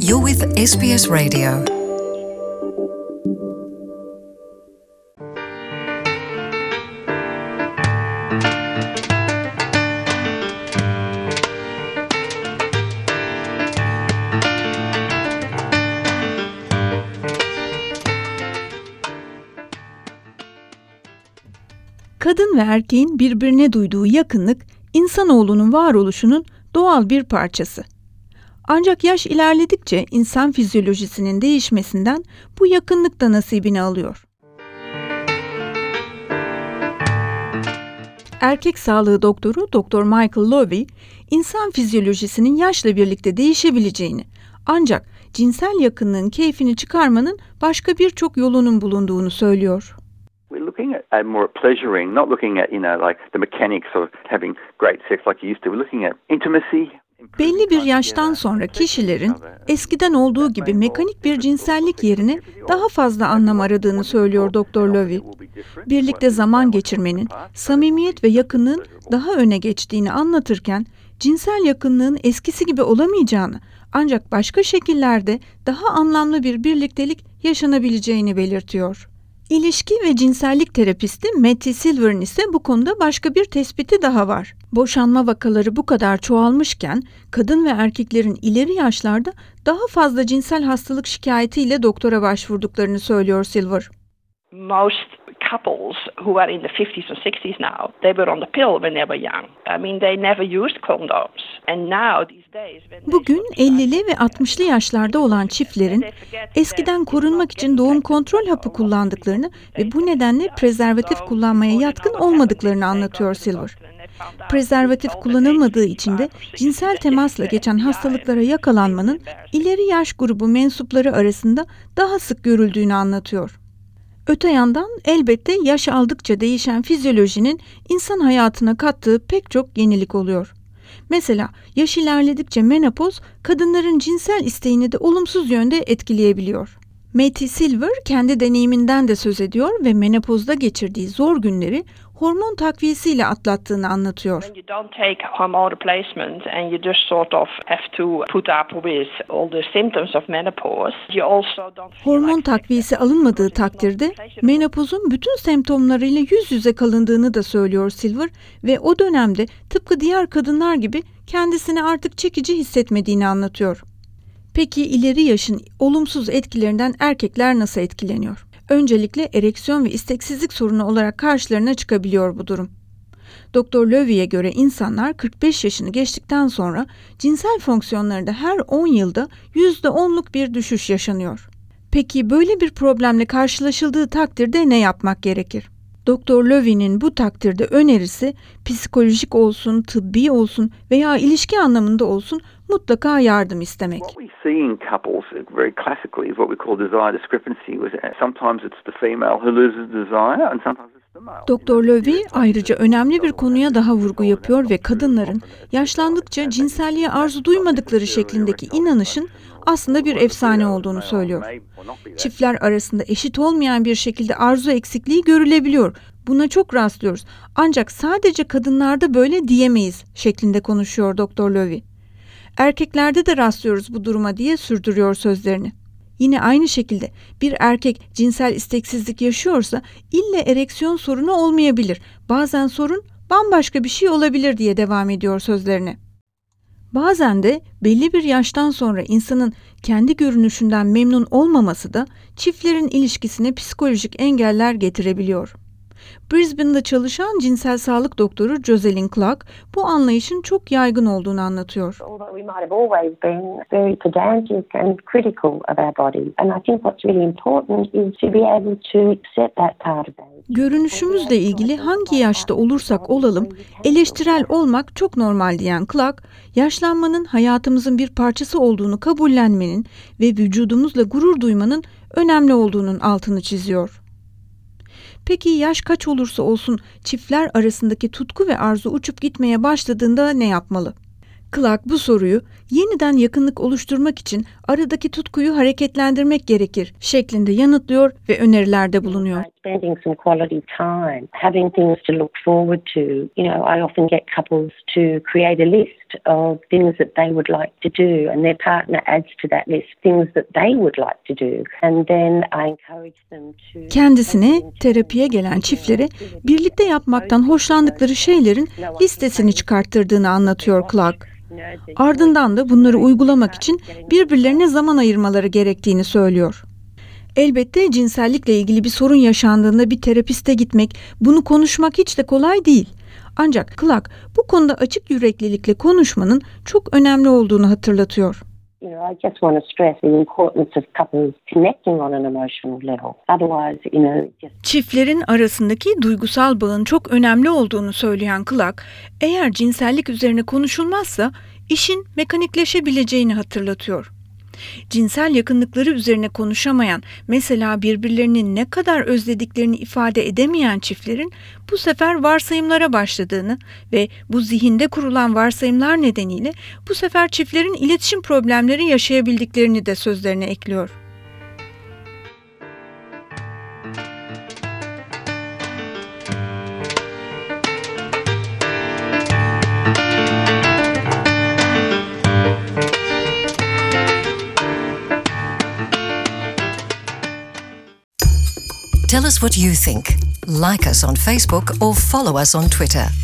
You're with SBS Radio. Kadın ve erkeğin birbirine duyduğu yakınlık, insanoğlunun varoluşunun doğal bir parçası. Ancak yaş ilerledikçe insan fizyolojisinin değişmesinden bu yakınlık da nasibini alıyor. Erkek sağlığı doktoru Dr. Michael Lowy, insan fizyolojisinin yaşla birlikte değişebileceğini, ancak cinsel yakınlığın keyfini çıkarmanın başka birçok yolunun bulunduğunu söylüyor. We're looking at more at pleasuring, not looking at, like the mechanics of having great sex like you used to. We're looking at intimacy. Belli bir yaştan sonra kişilerin eskiden olduğu gibi mekanik bir cinsellik yerine daha fazla anlam aradığını söylüyor Dr. Lowy. Birlikte zaman geçirmenin, samimiyet ve yakınlığın daha öne geçtiğini anlatırken, cinsel yakınlığın eskisi gibi olamayacağını, ancak başka şekillerde daha anlamlı bir birliktelik yaşanabileceğini belirtiyor. İlişki ve cinsellik terapisti Matty Silver'ın ise bu konuda başka bir tespiti daha var. Boşanma vakaları bu kadar çoğalmışken kadın ve erkeklerin ileri yaşlarda daha fazla cinsel hastalık şikayetiyle doktora başvurduklarını söylüyor Silver. Most couples who are in the 50s and 60s now, they were on the pill when they were young. I mean, they never used condoms. And now these days when Bugün 50'li ve 60'lı yaşlarda olan çiftlerin eskiden korunmak için doğum kontrol hapı kullandıklarını ve bu nedenle prezervatif kullanmaya yatkın olmadıklarını anlatıyor Silver. Prezervatif kullanılmadığı için de cinsel temasla geçen hastalıklara yakalanmanın ileri yaş grubu mensupları arasında daha sık görüldüğünü anlatıyor. Öte yandan elbette yaş aldıkça değişen fizyolojinin insan hayatına kattığı pek çok yenilik oluyor. Mesela yaş ilerledikçe menopoz kadınların cinsel isteğini de olumsuz yönde etkileyebiliyor. Matty Silver kendi deneyiminden de söz ediyor ve menopozda geçirdiği zor günleri hormon takviyesiyle atlattığını anlatıyor. when you don't take hormone replacement and you just sort of have to put up with all the symptoms of menopause, you also don't feel Hormon like takviyesi alınmadığı takdirde menopozun bütün semptomlarıyla yüz yüze kalındığını da söylüyor Silver ve o dönemde tıpkı diğer kadınlar gibi kendisini artık çekici hissetmediğini anlatıyor. Peki ileri yaşın olumsuz etkilerinden erkekler nasıl etkileniyor? Öncelikle ereksiyon ve isteksizlik sorunu olarak karşılarına çıkabiliyor bu durum. Dr. Lowy'e göre insanlar 45 yaşını geçtikten sonra cinsel fonksiyonlarında her 10 yılda %10'luk bir düşüş yaşanıyor. Peki böyle bir problemle karşılaşıldığı takdirde ne yapmak gerekir? Dr. Lowy'nin bu takdirde önerisi psikolojik olsun, tıbbi olsun veya ilişki anlamında olsun mutlaka yardım istemek. What we see in couples very classically is what we call desire discrepancy. Sometimes it's the female who loses desire and sometimes it's the male. Dr. Lowy ayrıca önemli bir konuya daha vurgu yapıyor ve kadınların yaşlandıkça cinselliğe arzu duymadıkları şeklindeki inanışın aslında bir efsane olduğunu söylüyor. Çiftler arasında eşit olmayan bir şekilde arzu eksikliği görülebiliyor. Buna çok rastlıyoruz. Ancak sadece kadınlarda böyle diyemeyiz şeklinde konuşuyor Dr. Lowy. Erkeklerde de rastlıyoruz bu duruma diye sürdürüyor sözlerini. Yine aynı şekilde bir erkek cinsel isteksizlik yaşıyorsa ille ereksiyon sorunu olmayabilir. Bazen sorun bambaşka bir şey olabilir diye devam ediyor sözlerine. Bazen de belli bir yaştan sonra insanın kendi görünüşünden memnun olmaması da çiftlerin ilişkisine psikolojik engeller getirebiliyor. Brisbane'da çalışan cinsel sağlık doktoru Jocelyn Clark bu anlayışın çok yaygın olduğunu anlatıyor. Although we might have always been very pedantic and critical of our bodies. And I think what's really important is to be able to accept that part of us. Görünüşümüzle ilgili hangi yaşta olursak olalım eleştirel olmak çok normal diyen Clark, yaşlanmanın hayatımızın bir parçası olduğunu kabullenmenin ve vücudumuzla gurur duymanın önemli olduğunun altını çiziyor. Peki yaş kaç olursa olsun çiftler arasındaki tutku ve arzu uçup gitmeye başladığında ne yapmalı? Clark bu soruyu yeniden yakınlık oluşturmak için aradaki tutkuyu hareketlendirmek gerekir şeklinde yanıtlıyor ve önerilerde bulunuyor. Spending some quality time, having things to look forward to. I often get couples to create a list of things that they would like to do, and their partner adds to that list things that they would like to do. And then I encourage them to... Kendisine terapiye gelen çiftlere birlikte yapmaktan hoşlandıkları şeylerin listesini çıkarttırdığını anlatıyor Clark. Ardından da bunları uygulamak için birbirlerine zaman ayırmaları gerektiğini söylüyor. Elbette cinsellikle ilgili bir sorun yaşandığında bir terapiste gitmek, bunu konuşmak hiç de kolay değil. Ancak Clark bu konuda açık yüreklilikle konuşmanın çok önemli olduğunu hatırlatıyor. I just want to stress the importance of couples connecting on an emotional level. Otherwise, Çiftlerin arasındaki duygusal bağın çok önemli olduğunu söyleyen Clark, eğer cinsellik üzerine konuşulmazsa işin mekanikleşebileceğini hatırlatıyor. Cinsel yakınlıkları üzerine konuşamayan, mesela birbirlerini ne kadar özlediklerini ifade edemeyen çiftlerin bu sefer varsayımlara başladığını ve bu zihinde kurulan varsayımlar nedeniyle bu sefer çiftlerin iletişim problemleri yaşayabildiklerini de sözlerine ekliyor. Tell us what you think. Like us on Facebook or follow us on Twitter.